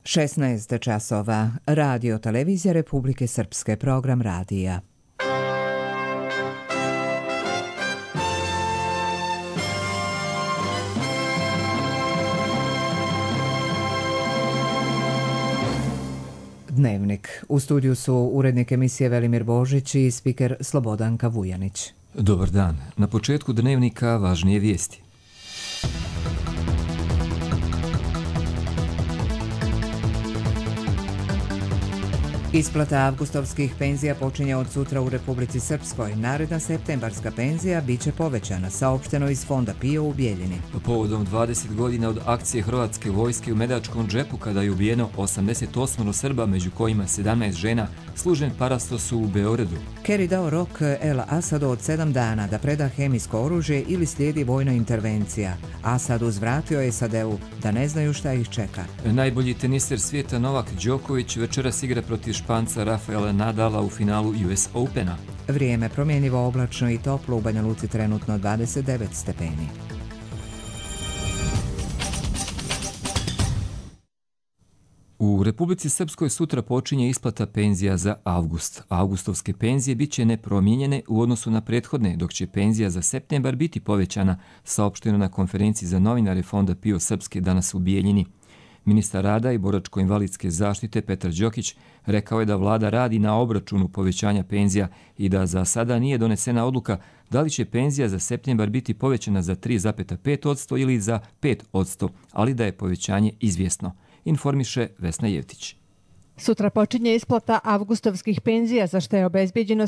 16 časova. Radio Televizija Republike Srpske, program radija. Dnevnik. U studiju su urednik emisije Velimir Božić i spiker Slobodanka Vujanić. Dobar dan. Na početku dnevnika važnije vijesti. Isplata avgustovskih penzija počinje od sutra u Republici Srpskoj. Naredna septembarska penzija biće povećana, saopšteno iz Fonda PIO u Bijeljini. Povodom 20 godina od akcije Hrvatske vojske u Medačkom džepu, kada je ubijeno 88 Srba, među kojima 17 žena, služben parastos u Beogradu. Kerry dao rok El Asadu od 7 dana da preda hemijsko oružje ili slijedi vojna intervencija. Asad uzvratio SAD-u da ne znaju šta ih čeka. Najbolji teniser svijeta Novak Đoković večeras igra protiv Španca Rafaela Nadala u finalu US Opena. Vrijeme promjenjivo, oblačno i toplo, u Banja Luci trenutno 29 stepeni. U Republici Srpskoj sutra počinje isplata penzija za avgust. Avgustovske penzije bit će nepromijenjene u odnosu na prethodne, dok će penzija za septembar biti povećana, saopšteno na konferenciji za novinare Fonda PIO Srpske danas u Bijeljini. Ministar rada i boračko-invalidske zaštite Petar Đokić rekao je da vlada radi na obračunu povećanja penzija i da za sada nije donesena odluka da li će penzija za septembar biti povećana za 3,5% ili za 5%, ali da je povećanje izvjesno, informiše Vesna Jevtić. Sutra počinje isplata avgustovskih penzija, za što je obezbijeđeno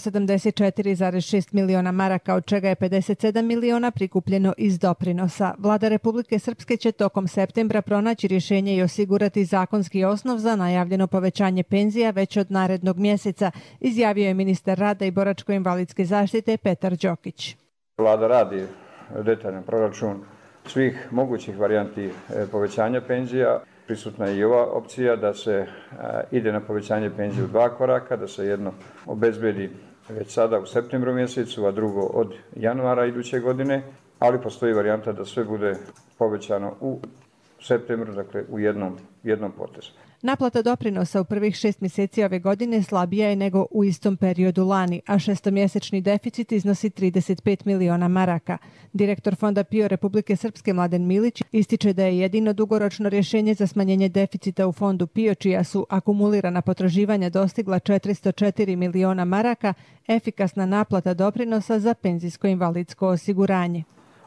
74,6 miliona maraka, od čega je 57 miliona prikupljeno iz doprinosa. Vlada Republike Srpske će tokom septembra pronaći rješenje i osigurati zakonski osnov za najavljeno povećanje penzija već od narednog mjeseca, izjavio je ministar rada i boračko-invalidske zaštite Petar Đokić. Vlada radi detaljan proračun svih mogućih varijanti povećanja penzija. Prisutna je i ova opcija da se ide na povećanje penzije u 2 koraka, da se jedno obezbedi već sada u septembru mjesecu, a drugo od januara iduće godine, ali postoji varijanta da sve bude povećano u septembru, dakle u jednom potezu. Naplata doprinosa u prvih 6 mjeseci ove godine slabija je nego u istom periodu lani, a šestomjesečni deficit iznosi 35 miliona maraka. Direktor Fonda PIO Republike Srpske Mladen Milić ističe da je jedino dugoročno rješenje za smanjenje deficita u Fondu PIO, čija su akumulirana potraživanja dostigla 404 miliona maraka, efikasna naplata doprinosa za penzijsko-invalidsko osiguranje.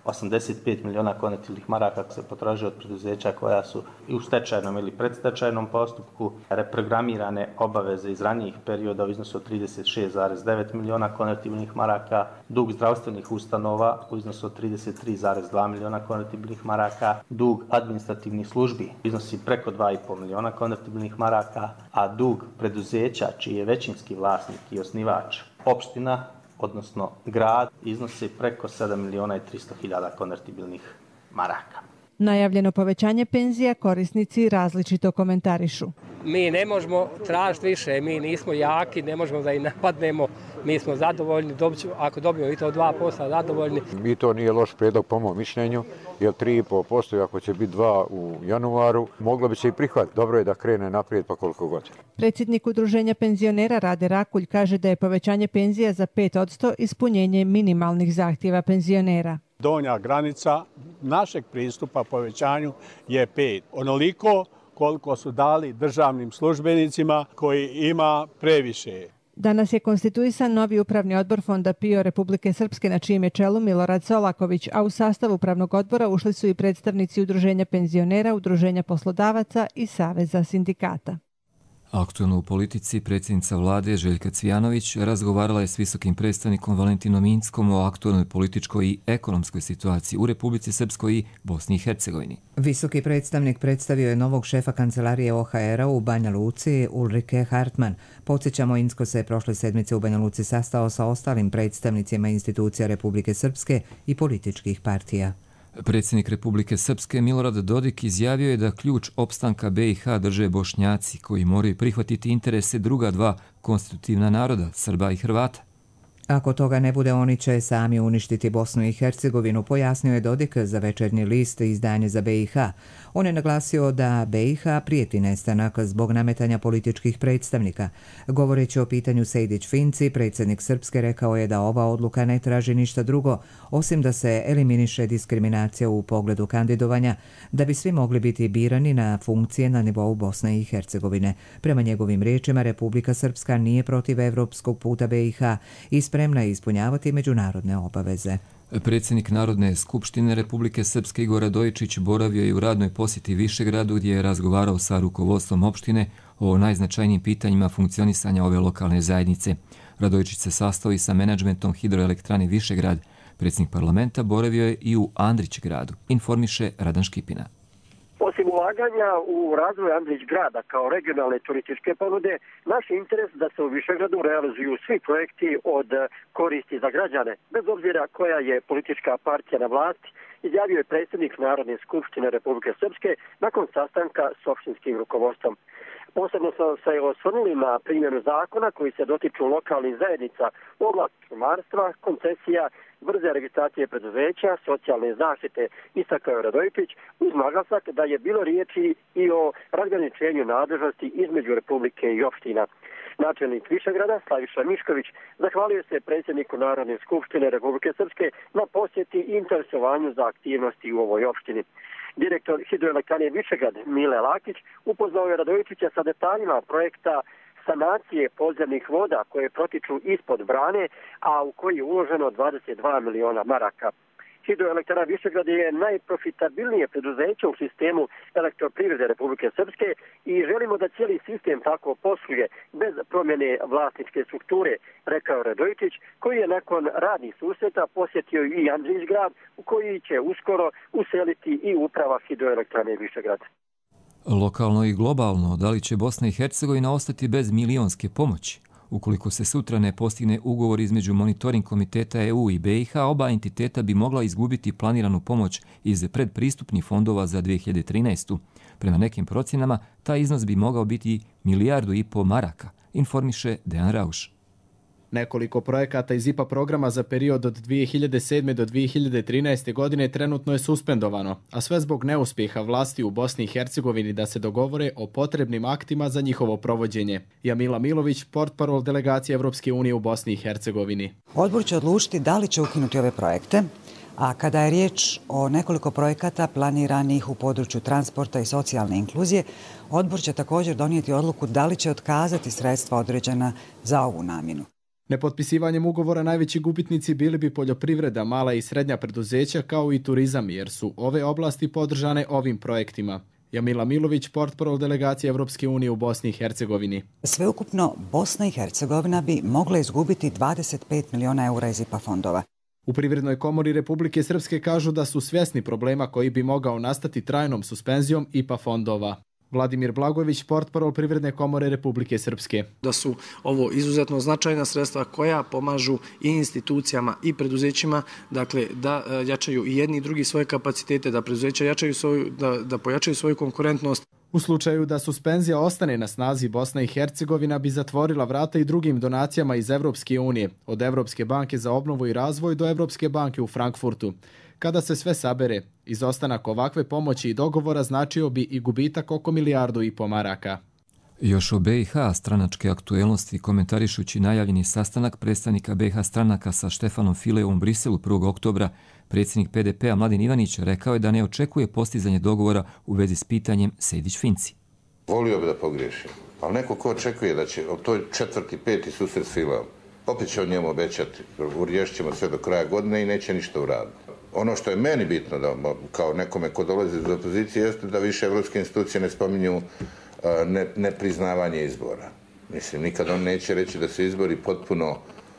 85 miliona konvertibilnih maraka se potražuje od preduzeća koja su i u stečajnom ili predstečajnom postupku, reprogramirane obaveze iz ranijih perioda u iznosu od 36,9 miliona konvertibilnih maraka, dug zdravstvenih ustanova u iznosu od 33,2 miliona konvertibilnih maraka, dug administrativnih službi iznosi preko 2,5 miliona konvertibilnih maraka, a dug preduzeća čiji je većinski vlasnik i osnivač opština, odnosno grad, iznosi preko 7 miliona i 300 hiljada konvertibilnih maraka. Najavljeno povećanje penzija korisnici različito komentarišu. Mi ne možemo tražiti više, mi nismo jaki, ne možemo da i napadnemo, mi smo zadovoljni, ako dobijemo i to 2% zadovoljni. I to nije loš prijedlog po mom mišljenju, jer 3,5% ako će biti 2 u januaru, moglo bi se i prihvatiti. Dobro je da krene naprijed pa koliko god. Predsjednik Udruženja penzionera Rade Rakulj kaže da je povećanje penzija za 5% ispunjenje minimalnih zahtjeva penzionera. Donja granica našeg pristupa povećanju je 5. Onoliko koliko su dali državnim službenicima koji ima previše. Danas je konstituisan novi upravni odbor Fonda PIO Republike Srpske, na čijem je čelu Milorad Solaković, a u sastav upravnog odbora ušli su i predstavnici Udruženja penzionera, Udruženja poslodavaca i Saveza sindikata. Aktualno u politici predsjednica vlade Željka Cvijanović razgovarala je s visokim predstavnikom Valentinom Inckom o aktualnoj političkoj i ekonomskoj situaciji u Republici Srpskoj i Bosni i Hercegovini. Visoki predstavnik predstavio je novog šefa kancelarije OHR-a u Banja Luci, Ulrike Hartman. Podsjećamo, Incko se prošle sedmice u Banja Luci sastao sa ostalim predstavnicima institucija Republike Srpske i političkih partija. Predsjednik Republike Srpske Milorad Dodik izjavio je da ključ opstanka BiH drže Bošnjaci, koji moraju prihvatiti interese druga dva konstitutivna naroda, Srba i Hrvata. Ako toga ne bude, oni će sami uništiti Bosnu i Hercegovinu, pojasnio je Dodik za Večernji list izdanje za BiH. On je naglasio da BiH prijeti nestanak zbog nametanja političkih predstavnika. Govoreći o pitanju Sejdić-Finci, predsjednik Srpske rekao je da ova odluka ne traži ništa drugo, osim da se eliminiše diskriminacija u pogledu kandidovanja, da bi svi mogli biti birani na funkcije na nivou Bosne i Hercegovine. Prema njegovim riječima, Republika Srpska nije protiv evropskog puta BiH i spremna je ispunjavati međunarodne obaveze. Predsjednik Narodne skupštine Republike Srpske Igor Radojičić boravio je u radnoj posjeti Višegradu gdje je razgovarao sa rukovodstvom opštine o najznačajnijim pitanjima funkcionisanja ove lokalne zajednice. Radojičić se sastao i sa menadžmentom hidroelektrane Višegrad. Predsjednik parlamenta boravio je i u Andrićgradu, informiše Radan Škipina. Osim ulaganja u razvoj Andrićgrada kao regionalne turističke ponude, naš interes da se u Višegradu realizuju svi projekti od koristi za građane, bez obzira koja je politička partija na vlasti, izjavio je predsjednik Narodne skupštine Republike Srpske nakon sastanka s opštinskim rukovodstvom. Posebno smo se osvrnuli na primjenu zakona koji se dotiču lokalnih zajednica u oblasti šumarstva, koncesija, brze registracije preduzeća, socijalne zaštite, istakao je Radojičić, uz naglasak da je bilo riječi i o razgraničenju nadležnosti između Republike i opština. Načelnik Višegrada, Slaviša Mišković, zahvalio se predsjedniku Narodne skupštine Republike Srpske na posjeti i interesovanju za aktivnosti u ovoj opštini. Direktor hidroelektrane Višegrad Mile Lakić upoznao je Radojičića sa detaljima projekta sanacije podzemnih voda koje protiču ispod brane, a u koji je uloženo 22 miliona maraka. Hidroelektrana Višegrad je najprofitabilnije preduzeće u sistemu elektroprivrede Republike Srpske i želimo da cijeli sistem tako posluje bez promjene vlasničke strukture, rekao Radojičić, koji je nakon radnih susreta posjetio i Andrićgrad, u koji će uskoro useliti i uprava hidroelektrane Višegrad. Lokalno i globalno, da li će Bosna i Hercegovina ostati bez milionske pomoći? Ukoliko se sutra ne postigne ugovor između monitoring komiteta EU i BiH, oba entiteta bi mogla izgubiti planiranu pomoć iz predpristupnih fondova za 2013. Prema nekim procjenama, taj iznos bi mogao biti 1,5 milijardu maraka, informiše Dejan Rauš. Nekoliko projekata iz IPA programa za period od 2007. do 2013. godine trenutno je suspendovano, a sve zbog neuspjeha vlasti u Bosni i Hercegovini da se dogovore o potrebnim aktima za njihovo provođenje. Jamila Milović, portparol delegacije Evropske unije u Bosni i Hercegovini. Odbor će odlučiti da li će ukinuti ove projekte, a kada je riječ o nekoliko projekata planiranih u području transporta i socijalne inkluzije, odbor će također donijeti odluku da li će otkazati sredstva određena za ovu namjenu. Nepotpisivanjem ugovora najveći gubitnici bili bi poljoprivreda, mala i srednja preduzeća kao i turizam, jer su ove oblasti podržane ovim projektima. Jamila Milović, portparol delegacije Evropske unije u Bosni i Hercegovini. Sveukupno, Bosna i Hercegovina bi mogla izgubiti 25 miliona eura iz IPA fondova. U Privrednoj komori Republike Srpske kažu da su svjesni problema koji bi mogao nastati trajnom suspenzijom IPA fondova. Vladimir Blagojević, portparol Privredne komore Republike Srpske. Da su ovo izuzetno značajna sredstva koja pomažu i institucijama i preduzećima, dakle da jačaju i jedni i drugi svoje kapacitete, da preduzeća jačaju da pojačaju svoju konkurentnost. U slučaju da suspenzija ostane na snazi, Bosna i Hercegovina bi zatvorila vrata i drugim donacijama iz Evropske unije, od Evropske banke za obnovu i razvoj do Evropske banke u Frankfurtu. Kada se sve sabere, izostanak ovakve pomoći i dogovora značio bi i gubitak oko 1,5 milijardu maraka. Još o BiH stranačke aktuelnosti komentarišući najavljeni sastanak predstavnika BiH stranaka sa Štefanom Fileom u Briselu 1. oktobra, predsjednik PDP-a Mladen Ivanić rekao je da ne očekuje postizanje dogovora u vezi s pitanjem Sejdić-Finci. Volio bi da pogriješim, ali neko ko očekuje da će to 4., 5. susret s Fileom, opet će o njemu obećati, riješit ćemo sve do kraja godine i neće ništa uraditi. Ono što je meni bitno, da, kao nekome ko dolazi iz opozicije, jeste da više evropske institucije ne spominju nepriznavanje izbora. Mislim, nikad on neće reći da su izbori potpuno,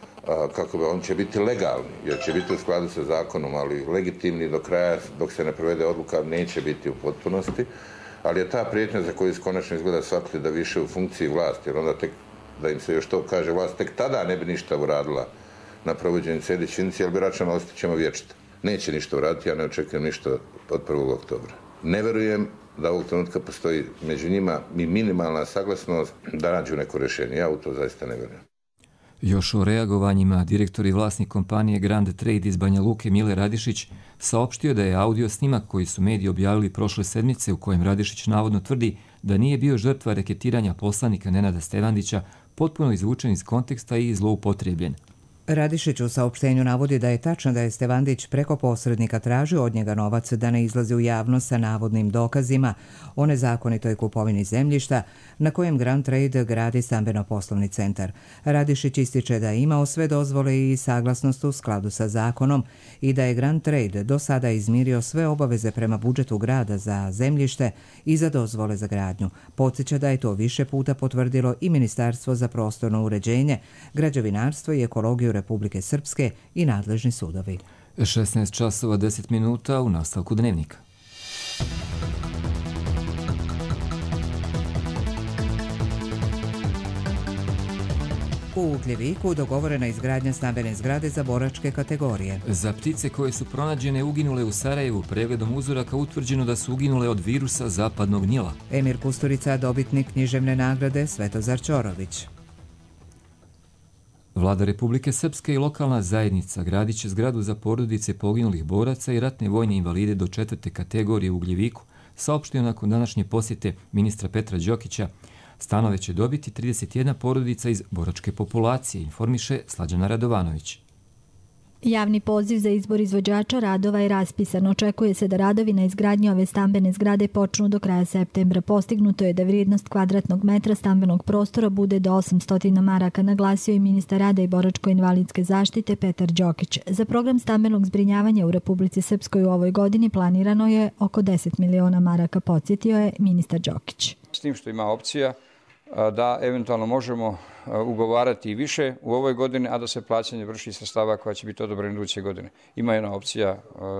on će biti legalni, jer će biti u skladu sa zakonom, ali legitimni do kraja, dok se ne provede odluka, neće biti u potpunosti. Ali je ta prijetnja za koju konačno izgleda shvatili da više u funkciji vlasti, jer onda tek, da im se još to kaže vlast, tek tada ne bi ništa uradila na provođenju Sejdić-Finci, jer bi računalo ostat ćemo vječito. Neće ništa uraditi, ja ne očekujem ništa od 1. oktobra. Ne verujem da ovog trenutka postoji među njima i minimalna saglasnost da nađu neko rješenje. Ja u to zaista ne vjerujem. Još o reagovanjima direktor i vlasnik kompanije Grand Trade iz Banja Luke Mile Radišić saopštio da je audio snimak koji su mediji objavili prošle sedmice u kojem Radišić navodno tvrdi da nije bio žrtva reketiranja poslanika Nenada Stevandića potpuno izvučen iz konteksta i zloupotrebljen. Radišić u saopštenju navodi da je tačno da je Stevandić preko posrednika tražio od njega novac da ne izlazi u javnost sa navodnim dokazima o nezakonitoj kupovini zemljišta na kojem Grand Trade gradi stambeno-poslovni centar. Radišić ističe da je imao sve dozvole i saglasnost u skladu sa zakonom i da je Grand Trade do sada izmirio sve obaveze prema budžetu grada za zemljište i za dozvole za gradnju. Podsjeća da je to više puta potvrdilo i Ministarstvo za prostorno uređenje, građevinarstvo i ekologiju Republike Srpske i nadležni sudovi. 16 časova 10 minuta u nastavku dnevnika. U Ugljeviku dogovorena izgradnja stambene zgrade za boračke kategorije. Za ptice koje su pronađene uginule u Sarajevu pregledom uzoraka utvrđeno da su uginule od virusa zapadnog Nila. Emir Kusturica, dobitnik književne nagrade Svetozar Ćorović. Vlada Republike Srpske i lokalna zajednica gradit će zgradu za porodice poginulih boraca i ratne vojne invalide do 4. kategorije u Ugljeviku, saopštio nakon današnje posjete ministra Petra Đokića. Stanove će dobiti 31 porodica iz boračke populacije, informiše Slađana Radovanović. Javni poziv za izbor izvođača radova je raspisan. Očekuje se da radovi na izgradnji ove stambene zgrade počnu do kraja septembra. Postignuto je da vrijednost kvadratnog metra stambenog prostora bude do 800 maraka, naglasio i ministar rada i boračko-invalidske zaštite Petar Đokić. Za program stambenog zbrinjavanja u Republici Srpskoj u ovoj godini planirano je oko 10 miliona maraka, podsjetio je ministar Đokić. S tim što ima opcija da eventualno možemo ugovarati i više u ovoj godini, a da se plaćanje vrši sredstava koja će biti odobrena iduće godine. Ima jedna opcija,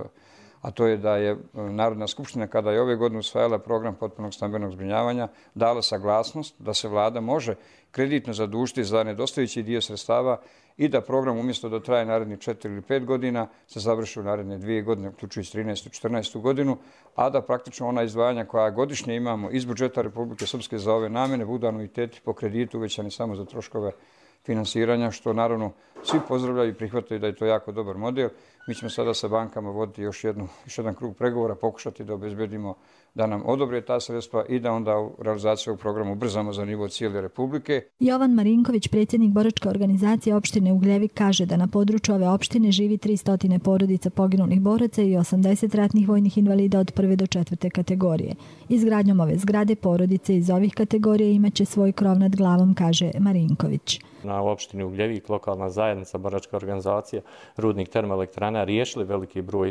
a to je da je Narodna skupština, kada je ove godine usvajala program potpunog stambenog zbrinjavanja, dala saglasnost da se vlada može kreditno zadužiti za nedostajući dio sredstava i da program umjesto da traje narednih 4 ili 5 godina se završi u naredne 2 godine, uključujući 13. i 14. godinu, a da praktično ona izdvajanja koja godišnje imamo iz budžeta Republike Srpske za ove namjene budu anuiteti po kreditu uvećani samo za troškove finansiranja, što naravno svi pozdravljaju i prihvataju da je to jako dobar model. Mi ćemo sada sa bankama voditi još jedan krug pregovora, pokušati da obezbedimo da nam odobre ta sredstva i da onda u realizaciju ovog programa ubrzamo za nivo cijele Republike. Jovan Marinković, predsjednik boračke organizacije opštine Ugljevik, kaže da na području ove opštine živi 300 porodica poginulih boraca i 80 ratnih vojnih invalida od 1. do 4. kategorije. Izgradnjom ove zgrade porodice iz ovih kategorija imaće svoj krov nad glavom, kaže Marinković. Na opštini Ugljevik lokalna zajednica, boračka organizacija Rudnik termoelektrana riješili veliki broj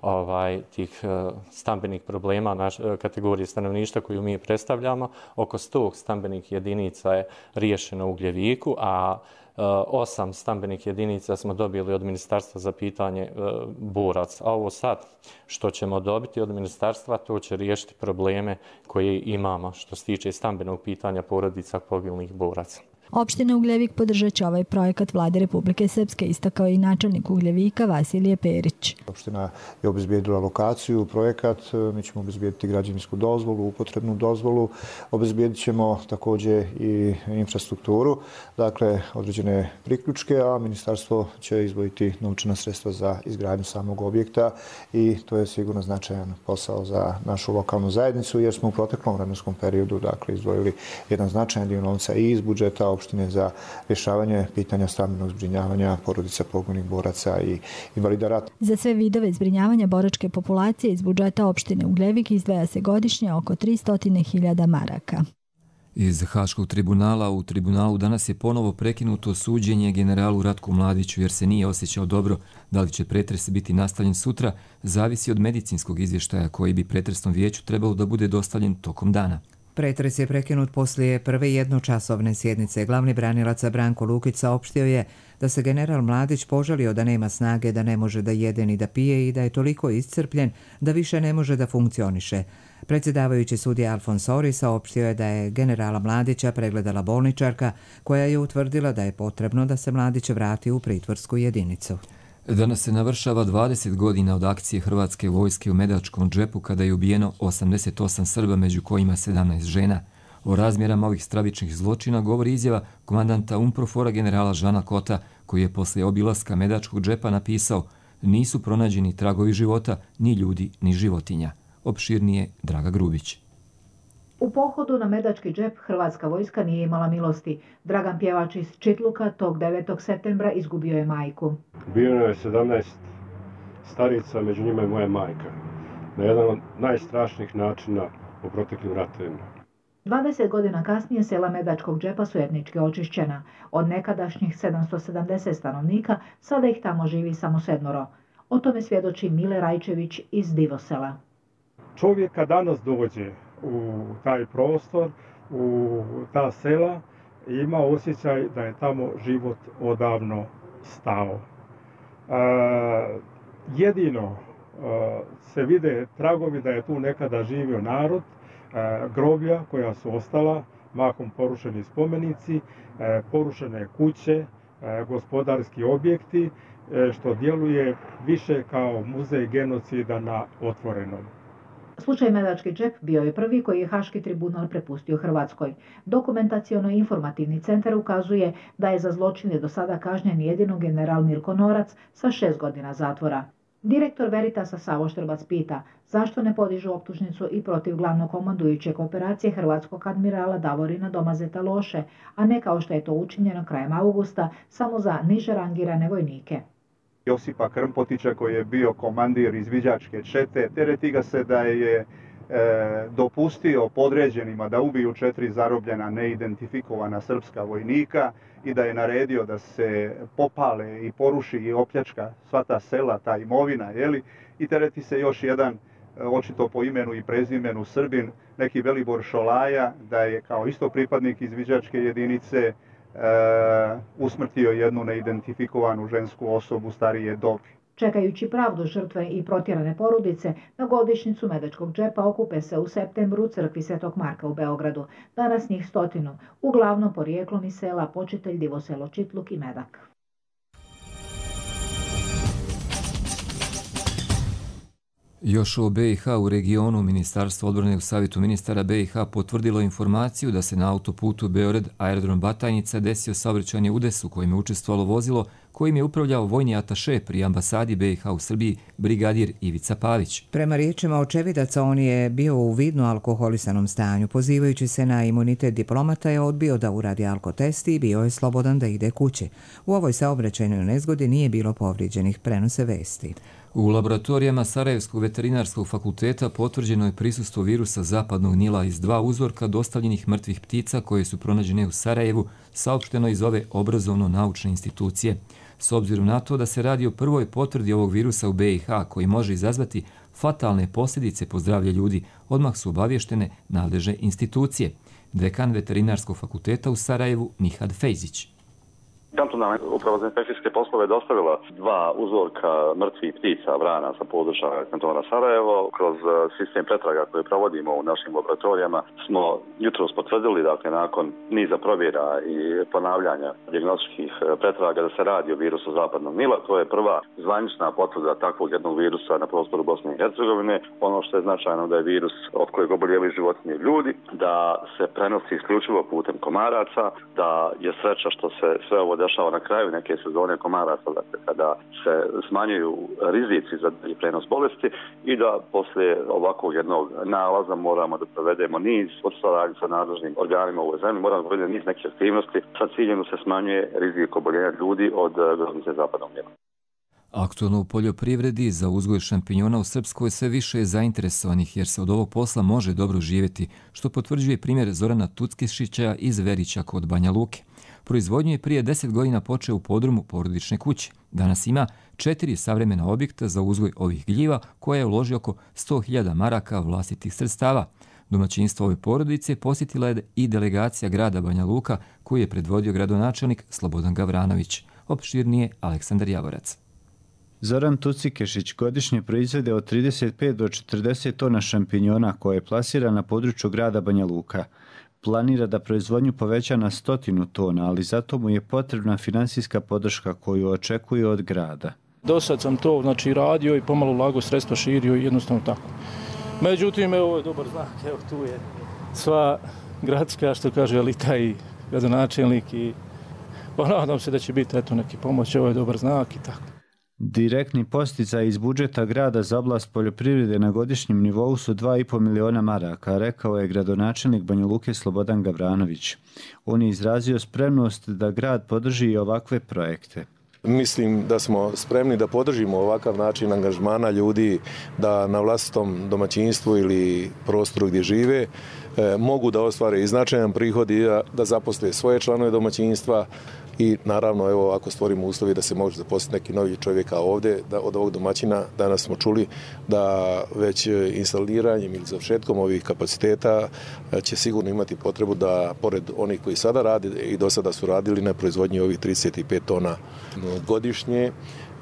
tih stambenih problema kategorije stanovništva koju mi predstavljamo. Oko 100 stambenih jedinica je riješeno u Ugljeviku, a 8 stambenih jedinica smo dobili od Ministarstva za pitanje boraca. A ovo sad što ćemo dobiti od Ministarstva, to će riješiti probleme koje imamo što se tiče stambenog pitanja porodica poginulih boraca. Opština Ugljevik podržat će ovaj projekat Vlade Republike Srpske, istakao i načelnik Ugljevika Vasilije Perić. Opština je obezbijedila lokaciju, projekat, mi ćemo obezbijediti građevinsku dozvolu, upotrebnu dozvolu, obezbijedit ćemo također i infrastrukturu, dakle određene priključke, a ministarstvo će izdvojiti novčana sredstva za izgradnju samog objekta i to je sigurno značajan posao za našu lokalnu zajednicu, jer smo u proteklom vremenskom periodu izdvojili jedan značajan dio novca i iz budžeta opštine za rješavanje pitanja stambenog zbrinjavanja porodica poginulih boraca i invalida rata. Za sve vidove zbrinjavanja boračke populacije iz budžeta opštine Ugljevik izdvaja se godišnje oko 300.000 maraka. Iz Haškog tribunala u tribunalu danas je ponovo prekinuto suđenje generalu Ratku Mladiću jer se nije osjećao dobro. Da li će pretres biti nastavljen sutra, zavisi od medicinskog izvještaja koji bi pretresnom vijeću trebalo da bude dostavljen tokom dana. Pretres je prekinut poslije prve jednočasovne sjednice. Glavni branilac Branko Lukić saopštio je da se general Mladić požalio da nema snage, da ne može da jede ni da pije i da je toliko iscrpljen da više ne može da funkcioniše. Predsjedavajući sudija Alfons Ori saopštio je da je generala Mladića pregledala bolničarka koja je utvrdila da je potrebno da se Mladić vrati u pritvorsku jedinicu. Danas se navršava 20 godina od akcije Hrvatske vojske u Medačkom džepu kada je ubijeno 88 Srba, među kojima 17 žena. O razmjerama ovih stravičnih zločina govori izjava komandanta UNPROFOR-a generala Žana Kota, koji je poslije obilaska Medačkog džepa napisao: nisu pronađeni tragovi života, ni ljudi, ni životinja. Opširnije Draga Grubić. U pohodu na Medački džep hrvatska vojska nije imala milosti. Dragan Pjevač iz Čitluka tog 9. septembra izgubio je majku. Bilo je 17 starica, među njima je moja majka. Na jedan od najstrašnijih načina u proteklim ratovima. 20 godina kasnije sela Medačkog džepa su etnički očišćena. Od nekadašnjih 770 stanovnika sada ih tamo živi samo 7. O tome svjedoči Mile Rajčević iz Divosela. Čovjeka danas dođe u taj prostor, u ta sela i ima osjećaj da je tamo život odavno stao. Jedino se vide tragovi da je tu nekada živio narod, groblja koja su ostala, mahom porušeni spomenici, porušene kuće, gospodarski objekti, što djeluje više kao muzej genocida na otvorenom. Slučaj Medački džep bio je prvi koji je Haški tribunal prepustio Hrvatskoj. Dokumentaciono-informativni centar ukazuje da je za zločine do sada kažnjen jedino general Mirko Norac sa 6 godina zatvora. Direktor Veritasa Savo Štrbac pita zašto ne podižu optužnicu i protiv glavnog komandujućeg operacije hrvatskog admirala Davorina Domazeta Loše, a ne kao što je to učinjeno krajem augusta samo za niže rangirane vojnike. Josipa Krmpotića koji je bio komandir izviđačke čete, tereti ga se da je dopustio podređenima da ubiju 4 zarobljena neidentifikovana srpska vojnika i da je naredio da se popale i poruši i opljačka sva ta sela, ta imovina, i tereti se još jedan, očito po imenu i prezimenu Srbin, neki Velibor Šolaja, da je kao isto pripadnik izviđačke jedinice usmrtio jednu neidentifikovanu žensku osobu starije dobi. Čekajući pravdu žrtve i protjerane porodice, na godišnjicu Medačkog džepa okupe se u septembru u crkvi Svetog Marka u Beogradu. Danas njih 100, uglavnom porijeklom iz sela Počitelj, Divoselo, Čitluk i Medak. Još o BiH u regionu, Ministarstvo odbrane u Savjetu ministara BiH potvrdilo informaciju da se na autoputu Beograd-Aerodrom Batajnica desio saobraćajni udes u kojem je učestvovalo vozilo kojim je upravljao vojni ataše pri ambasadi BiH u Srbiji, brigadir Ivica Pavić. Prema riječima očevidaca, on je bio u vidno alkoholisanom stanju. Pozivajući se na imunitet diplomata, je odbio da uradi alkotest i bio je slobodan da ide kući. U ovoj saobraćajnoj nezgodi nije bilo povrijeđenih, prenose vesti. U laboratorijama Sarajevskog veterinarskog fakulteta potvrđeno je prisustvo virusa zapadnog Nila iz 2 uzorka dostavljenih mrtvih ptica koje su pronađene u Sarajevu, saopšteno iz ove obrazovno-naučne institucije. S obzirom na to da se radi o prvoj potvrdi ovog virusa u BiH koji može izazvati fatalne posljedice po zdravlje ljudi, odmah su obavještene nadležne institucije. Dekan veterinarskog fakulteta u Sarajevu Nihad Fejzić. Kantonalna uprava za infekcijske poslove dostavila 2 uzorka mrtvih ptica vrana sa područja kantona Sarajevo. Kroz sistem pretraga koje provodimo u našim laboratorijama smo jutros potvrdili, dakle, nakon niza provjera i ponavljanja dijagnostičkih pretraga da se radi o virusu zapadnog Nila. To je prva zvanična potvrda takvog jednog virusa na prostoru Bosne i Hercegovine. Ono što je značajno da je virus od kojeg obolijevaju životinje i ljudi, da se prenosi isključivo putem komaraca, da je sreća što se sve ovo dešava na kraju neke sezone komaraca, dakle, kada se smanjuju rizici za prenos bolesti i da poslije ovakvog jednog nalaza moramo da provedemo niz od saradnje sa nadležnim organima u ovoj zemlji, moramo da provedemo niz nekih aktivnosti sa ciljem da se smanjuje rizik oboljenja ljudi od groznice zapadnog Nila. Aktualno u poljoprivredi za uzgoj šampinjona u Srpskoj je sve više zainteresovanih jer se od ovog posla može dobro živjeti, što potvrđuje primjer Zorana Tuckišića iz Verića kod Banja Luke. Proizvodnju je prije 10 godina počeo u podrumu porodične kuće. Danas ima 4 savremena objekta za uzgoj ovih gljiva koja je uložio oko 100.000 maraka vlastitih sredstava. Domaćinstvo ove porodice posjetila je i delegacija grada Banja Luka koju je predvodio gradonačelnik Slobodan Gavranović. Opširnije Aleksandar Javorac. Zoran Tucikešić godišnje proizvede od 35 do 40 tona šampinjona koje plasira na području grada Banja Luka. Planira da proizvodnju poveća na 100 tona, ali zato mu je potrebna finansijska podrška koju očekuje od grada. Do sad sam to radio i pomalo ulagao sredstva, širio i jednostavno tako. Međutim, ovo je dobar znak, evo tu je sva gradska, što kaže elita i gradonačelnik i nadam se da će biti neki pomoć, ovo je dobar znak i tako. Direktni posticaj iz budžeta grada za oblast poljoprivrede na godišnjem nivou su 2,5 miliona maraka, rekao je gradonačelnik Banja Luke Slobodan Gavranović. On je izrazio spremnost da grad podrži i ovakve projekte. Mislim da smo spremni da podržimo ovakav način angažmana ljudi da na vlastitom domaćinstvu ili prostoru gdje žive mogu da ostvare i značajan prihod i da zaposle svoje članove domaćinstva i naravno evo ako stvorimo uslovi da se može zaposliti neki novi čovjeka ovdje od ovog domaćina. Danas smo čuli da već instaliranjem ili završetkom ovih kapaciteta će sigurno imati potrebu da pored onih koji sada rade i do sada su radili na proizvodnji ovih 35 tona godišnje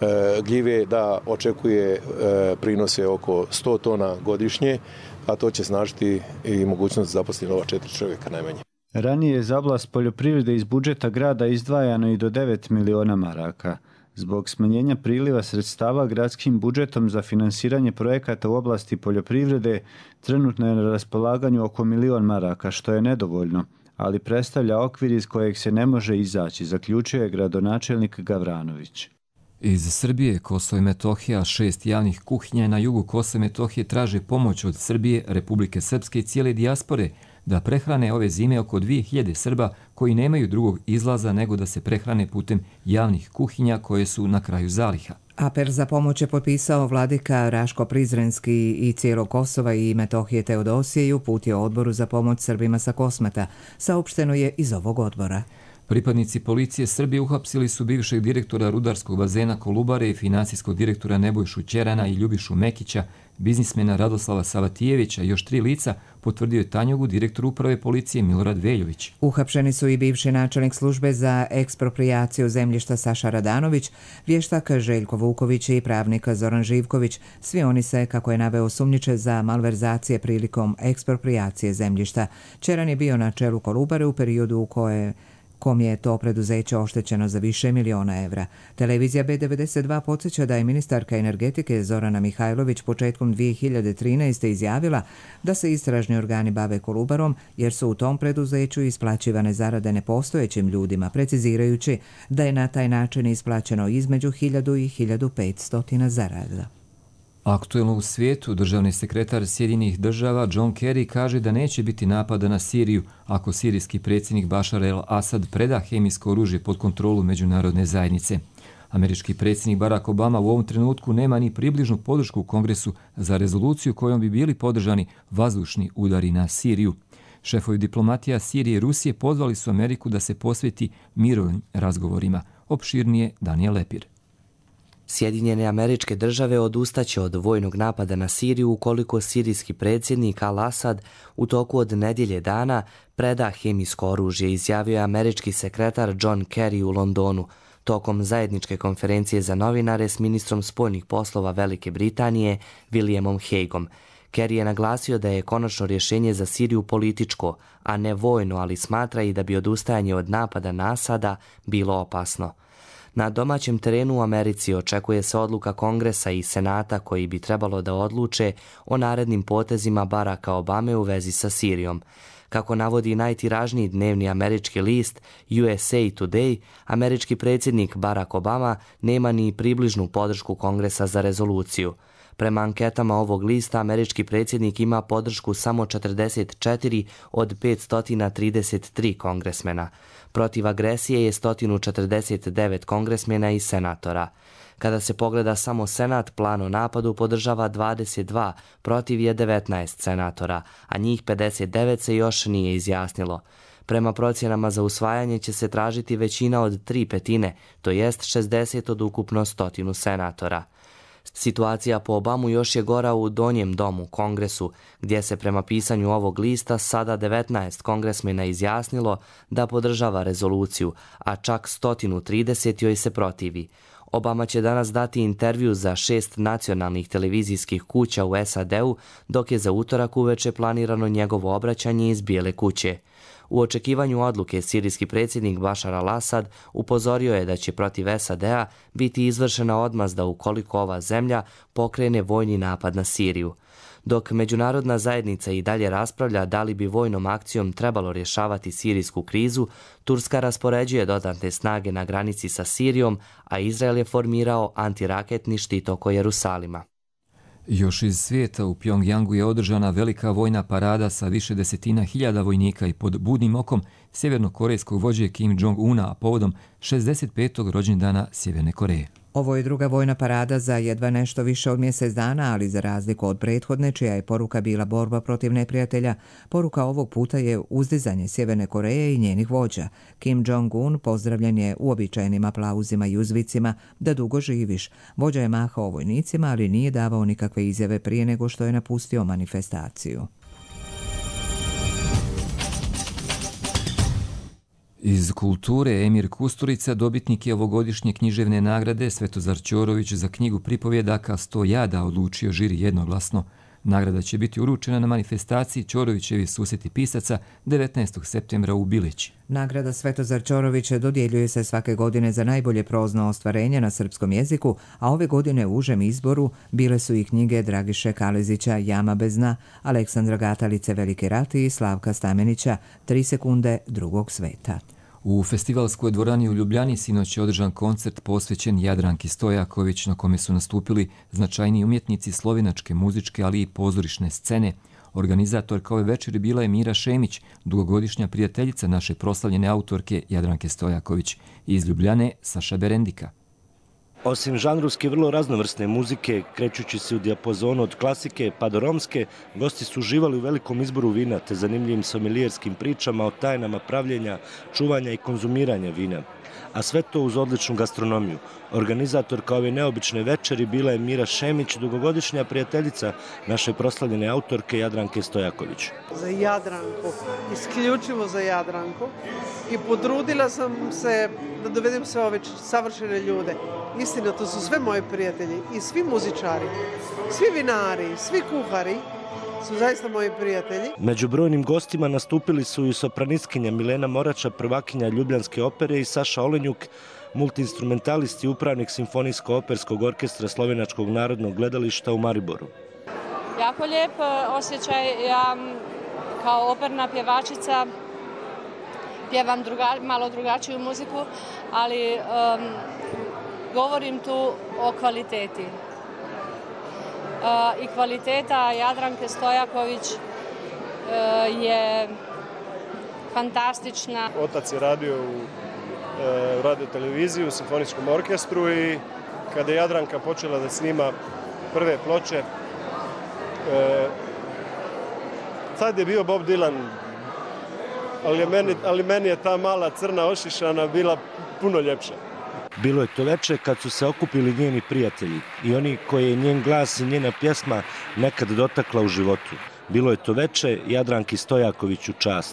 gljive da očekuje prinose oko 100 tona godišnje, a to će značiti i mogućnost da zaposli nova 4 čovjeka najmanje. Ranije je za oblast poljoprivrede iz budžeta grada izdvajano i do 9 miliona maraka. Zbog smanjenja priliva sredstava gradskim budžetom za finansiranje projekata u oblasti poljoprivrede trenutno je na raspolaganju oko 1 milion maraka, što je nedovoljno, ali predstavlja okvir iz kojeg se ne može izaći, zaključuje gradonačelnik Gavranović. Iz Srbije, Kosovo i Metohija, 6 javnih kuhinja na jugu Kosova i Metohije traže pomoć od Srbije, Republike Srpske i cijele dijaspore da prehrane ove zime oko 2000 Srba koji nemaju drugog izlaza nego da se prehrane putem javnih kuhinja koje su na kraju zaliha. Apel za pomoć je potpisao vladika Raško Prizrenski i cijelo Kosova i Metohije Teodosije i uputio odboru za pomoć Srbima sa Kosmeta. Saopšteno je iz ovog odbora. Pripadnici policije Srbije uhapsili su bivšeg direktora rudarskog bazena Kolubare i financijskog direktora Nebojšu Ćerana i Ljubišu Mekića, biznismena Radoslava Savatijevića i još 3 lica, potvrdio je Tanjugu direktor uprave policije Milorad Veljović. Uhapšeni su i bivši načelnik službe za eksproprijaciju zemljišta Saša Radanović, vještak Željko Vuković i pravnik Zoran Živković. Svi oni se, kako je naveo, osumnjiče za malverzacije prilikom eksproprijacije zemljišta. Ćeran je bio na čelu Kolubare u periodu u kom je to preduzeće oštećeno za više miliona evra. Televizija B92 podsjeća da je ministarka energetike Zorana Mihajlović početkom 2013. izjavila da se istražni organi bave Kolubarom jer su u tom preduzeću isplaćivane zarade nepostojećim ljudima, precizirajući da je na taj način isplaćeno između 1000 i 1500 zarada. Aktuelno u svijetu, državni sekretar Sjedinjenih država John Kerry kaže da neće biti napada na Siriju ako sirijski predsjednik Bašar el-Asad preda hemijsko oružje pod kontrolu međunarodne zajednice. Američki predsjednik Barack Obama u ovom trenutku nema ni približnu podršku u Kongresu za rezoluciju kojom bi bili podržani vazdušni udari na Siriju. Šefovi diplomatija Sirije i Rusije pozvali su Ameriku da se posveti mirovnim razgovorima. Opširnije Daniel Lepir. Sjedinjene Američke Države odustaće od vojnog napada na Siriju ukoliko sirijski predsjednik Al-Asad u toku od nedjelje dana preda hemijsko oružje, izjavio je američki sekretar John Kerry u Londonu tokom zajedničke konferencije za novinare s ministrom spoljnih poslova Velike Britanije Williamom Hagueom. Kerry je naglasio da je konačno rješenje za Siriju političko, a ne vojno, ali smatra i da bi odustajanje od napada na Asada bilo opasno. Na domaćem terenu u Americi očekuje se odluka Kongresa i Senata koji bi trebalo da odluče o narednim potezima Baracka Obame u vezi sa Sirijom. Kako navodi najtiražniji dnevni američki list USA Today, američki predsjednik Barack Obama nema ni približnu podršku Kongresa za rezoluciju. Prema anketama ovog lista, američki predsjednik ima podršku samo 44 od 533 kongresmena. Protiv agresije je 149 kongresmena i senatora. Kada se pogleda samo Senat, plan o napadu podržava 22, protiv je 19 senatora, a njih 59 se još nije izjasnilo. Prema procjenama za usvajanje će se tražiti većina od 3/5, to jest 60 od ukupno 100 senatora. Situacija po Obamu još je gora u Donjem domu, Kongresu, gdje se prema pisanju ovog lista sada 19 kongresmena izjasnilo da podržava rezoluciju, a čak 130 joj se protivi. Obama će danas dati intervju za 6 nacionalnih televizijskih kuća u SAD-u, dok je za utorak uveče planirano njegovo obraćanje iz Bijele kuće. U očekivanju odluke, sirijski predsjednik Bašar al-Asad upozorio je da će protiv SAD-a biti izvršena odmazda ukoliko ova zemlja pokrene vojni napad na Siriju. Dok međunarodna zajednica i dalje raspravlja da li bi vojnom akcijom trebalo rješavati sirijsku krizu, Turska raspoređuje dodatne snage na granici sa Sirijom, a Izrael je formirao antiraketni štit oko Jerusalima. Još iz svijeta u Pjongjangu je održana velika vojna parada sa više desetina hiljada vojnika i pod budnim okom sjevernokorejskog vođe Kim Jong-una, a povodom 65. rođendana Sjeverne Koreje. Ovo je druga vojna parada za jedva nešto više od mjesec dana, ali za razliku od prethodne, čija je poruka bila borba protiv neprijatelja, poruka ovog puta je uzdizanje Sjeverne Koreje i njenih vođa. Kim Jong-un pozdravljen je uobičajenim aplauzima i uzvicima da dugo živiš. Vođa je mahao vojnicima, ali nije davao nikakve izjave prije nego što je napustio manifestaciju. Iz kulture Emir Kusturica dobitnik je ovogodišnje književne nagrade Svetozar Ćorović za knjigu pripovjedaka 100 jada odlučio žiri jednoglasno. Nagrada će biti uručena na manifestaciji Ćorovićevi susjeti pisaca 19. septembra u Bileći. Nagrada Svetozar Ćorović dodjeljuje se svake godine za najbolje prozno ostvarenje na srpskom jeziku, a ove godine u užem izboru bile su i knjige Dragiše Kalezića Jama bez dna, Aleksandra Gatalice Veliki rat i Slavka Stamenića 3 sekunde drugog sveta. U festivalskoj dvorani u Ljubljani sinoć je održan koncert posvećen Jadranki Stojaković, na kome su nastupili značajni umjetnici slovenačke muzičke, ali i pozorišne scene. Organizatorka ove večeri bila je Mira Šemić, dugogodišnja prijateljica naše proslavljene autorke Jadranke Stojaković. Iz Ljubljane Saša Berendika. Osim žanrovske vrlo raznovrsne muzike, krećući se u dijapazonu od klasike pa do romske, gosti su uživali u velikom izboru vina te zanimljivim somelijerskim pričama o tajnama pravljenja, čuvanja i konzumiranja vina. A sve to uz odličnu gastronomiju. Organizatorka ove neobične večeri bila je Mira Šemić, dugogodišnja prijateljica naše proslavljene autorke Jadranke Stojaković. Za Jadranku, isključivo za Jadranku, i potrudila sam se da dovedem sve ove savršene ljude. Istina, to su sve moji prijatelji i svi muzičari, svi vinari, svi kuhari su zaista moji prijatelji. Među brojnim gostima nastupili su i sopraniskinja Milena Morača, prvakinja Ljubljanske opere, i Saša Olenjuk, multiinstrumentalist i upravnik Simfonijsko-operskog orkestra Slovenačkog narodnog gledališta u Mariboru. Jako lijep osjećaj. Ja kao operna pjevačica pjevam malo drugačiju muziku, ali govorim tu o kvaliteti. I kvaliteta Jadranke Stojaković je fantastična. Otac je radio u radio-televiziji, u simfonijskom orkestru, i kada je Jadranka počela da snima prve ploče, tad je bio Bob Dylan, ali meni je ta mala crna ošišana bila puno ljepša. Bilo je to veče kad su se okupili njeni prijatelji i oni koje je njen glas i njena pjesma nekad dotakla u životu. Bilo je to veče Jadranki Stojaković u čast.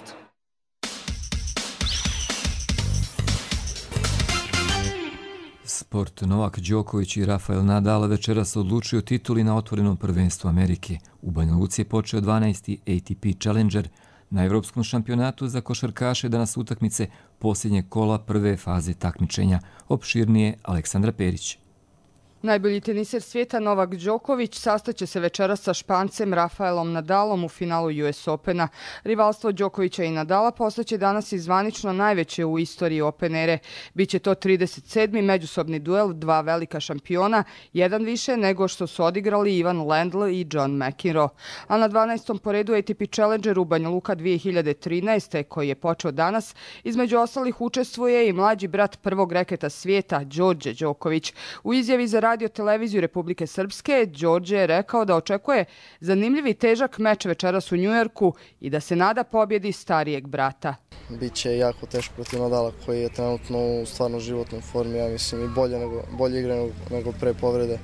Sport. Novak Đoković i Rafael Nadal večeras odlučuju tituli na otvorenom prvenstvu Amerike. U Banja Luci je počeo 12. ATP Challenger. Na Evropskom šampionatu za košarkaše danas utakmice posljednjeg kola prve faze takmičenja. Opširnije Aleksandra Perić. Najbolji teniser svijeta Novak Đoković sastaće se večeras sa Špancem Rafaelom Nadalom u finalu US Opena. Rivalstvo Đokovića i Nadala postaće danas i zvanično najveće u istoriji Open ere. Biće to 37. međusobni duel dva velika šampiona, jedan više nego što su odigrali Ivan Lendl i John McEnroe. A na 12. po redu ATP Challenger u Banja Luka 2013. koji je počeo danas, između ostalih učestvuje i mlađi brat prvog reketa svijeta, Đorđe Đoković. U izjavi za radio televiziju Republike Srpske, Đorđe je rekao da očekuje zanimljiv i težak meč večeras u Njujorku i da se nada pobjedi starijeg brata. Biće jako teško protiv Nadala koji je trenutno u stvarno životnoj formi, ja mislim, i bolje igre nego pre povrede.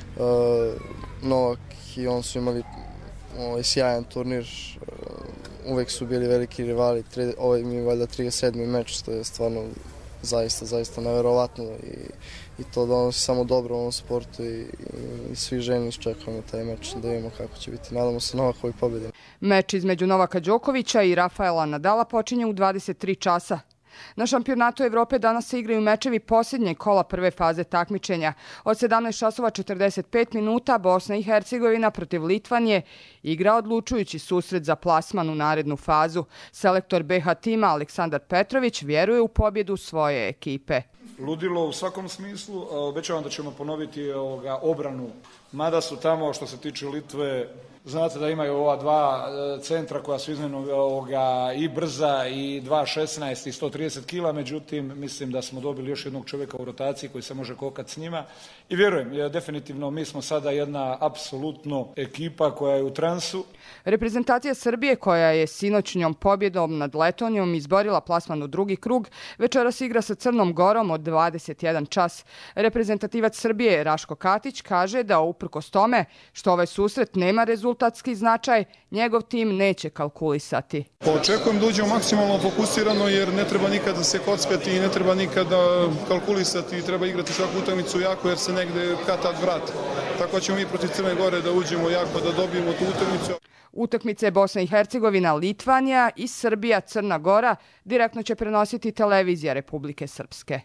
Novak i on su imali sjajan turnir, uvek su bili veliki rivali, ovo je mi valjda 37. meč, što je stvarno zaista neverovatno i to donosi samo dobro u ovom sportu i svi željni iščekujemo taj meč da vidimo kako će biti. Nadamo se Novakovi pobjedi. Meč između Novaka Đokovića i Rafaela Nadala počinje u 23 časa. Na šampionatu Evrope danas se igraju mečevi posljednje kola prve faze takmičenja. Od 17:45 minuta Bosna i Hercegovina protiv Litvanije igra odlučujući susret za plasman u narednu fazu. Selektor BH tima Aleksandar Petrović vjeruje u pobjedu svoje ekipe. Ludilo u svakom smislu, obećavam da ćemo ponoviti obranu, mada su tamo što se tiče Litve, znate da imaju ova dva centra koja su iznimno i brza i 2.16 i 130 kila, međutim mislim da smo dobili još jednog čovjeka u rotaciji koji se može kokati s njima i vjerujem, definitivno mi smo sada jedna apsolutno ekipa koja je u transu. Reprezentacija Srbije koja je sinoćnjom pobjedom nad Letonijom izborila plasman u drugi krug, večeras igra sa Crnom Gorom od 21 čas. Reprezentativac Srbije Raško Katić kaže da uprkos tome što ovaj susret nema rezultatski značaj, njegov tim neće kalkulisati. Očekujem da uđemo maksimalno fokusirano jer ne treba nikada se kockati i ne treba nikada kalkulisati, treba igrati svaku utakmicu jako jer se negde kad-tad vrati. Tako ćemo mi protiv Crne Gore da uđemo jako, da dobijemo tu utakmicu. Utakmice Bosna i Hercegovina, Litvanija i Srbija, Crna Gora direktno će prenositi televizija Republike Srpske.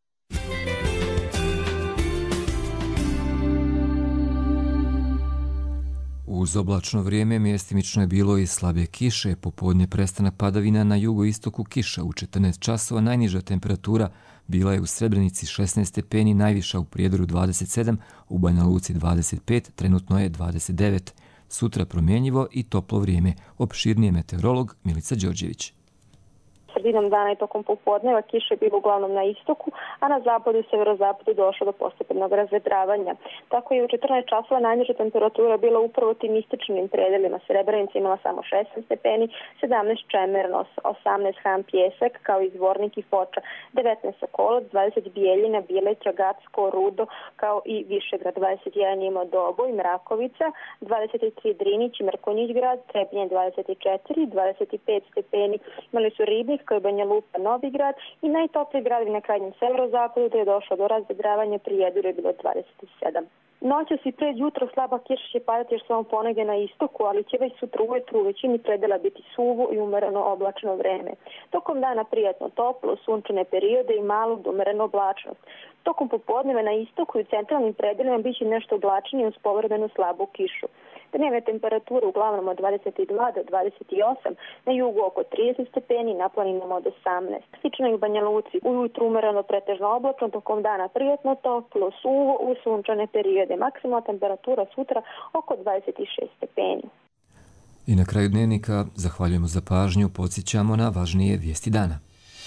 Uz oblačno vrijeme mjestimično je bilo i slabe kiše, popodne prestanak padavina na jugoistoku kiša u 14 časova, najniža temperatura bila je u Srebrenici 16 stepeni, najviša u Prijedoru 27, u Banja Luci 25, trenutno je 29. Sutra promjenjivo i toplo vrijeme, opširnije meteorolog Milica Đorđević. Sredinom dana i tokom popodneva kiše je bilo uglavnom na istoku, a na zapadu i severozapadu došlo do postepenog razvedravanja. Tako je u 14 časova najniža temperatura bila upravo tim istočnim predelima. Srebrenica imala samo 16 stepeni, 17 Čemernos, 18 Han Pjesak, kao i Zvornik i Foča, 19 Sokolac, 20 Bijeljina, Bileća, Gacko, Rudo, kao i Višegrad, 21 imao Doboj, Mrakovica, 23 Drinić i Mrkonjić grad, Trebnje 24, 25 stepeni, imali su Ribnik, kao i Banja Luka, Novigrad i najtopliji gradovi na krajnjem severozapadu gdje je došlo do razvedravanja, Prijedoru je bilo 27. Noćas i pred jutro slaba kiša će padati još samo ponegdje na istoku, ali će već sutra ujutru u većini predela biti suvo i umereno oblačno vreme. Tokom dana prijatno toplo, sunčane periode i malu do umerenu oblačnost. Tokom popodneva na istoku i u centralnim predelima biće nešto oblačnije uz povremenu slabu kišu. Dnevne temperature uglavnom od 22 do 28, na jugu oko 30 stepeni, na planinama od 18. Slično i u Banja Luci, ujutru umereno pretežno oblačno, tokom dana prijatno toplo, suvo u sunčane periode. Maksimalna temperatura sutra oko 26 stepeni. I na kraju dnevnika zahvaljujemo za pažnju, podsjećamo na važnije vijesti dana.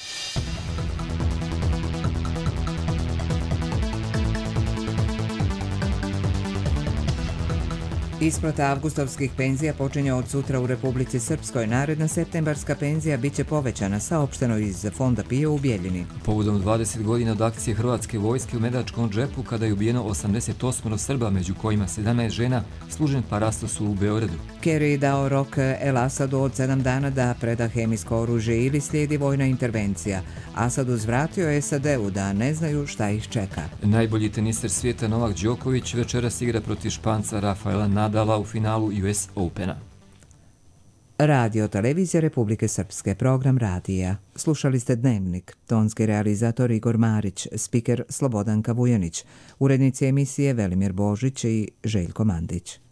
Isplata avgustovskih penzija počinje od sutra u Republici Srpskoj. Naredna septembarska penzija biće povećana, saopšteno iz Fonda PIO u Bijeljini. Povodom 20 godina od akcije Hrvatske vojske u Medačkom džepu, kada je ubijeno 88 Srba, među kojima 17 žena, služen parastos u Beogradu. Kerry dao rok El Asadu od 7 dana da preda hemijsko oružje ili slijedi vojna intervencija. Asad uzvratio SAD-u da ne znaju šta ih čeka. Najbolji teniser svijeta Novak Đoković večeras igra protiv Španca Rafaela Nadala u finalu US Opena. Radio televizija Republike Srpske, program radija. Slušali ste Dnevnik, tonski realizator Igor Marić, spiker Slobodanka Vujanić, urednici emisije Velimir Božić i Željko Mandić.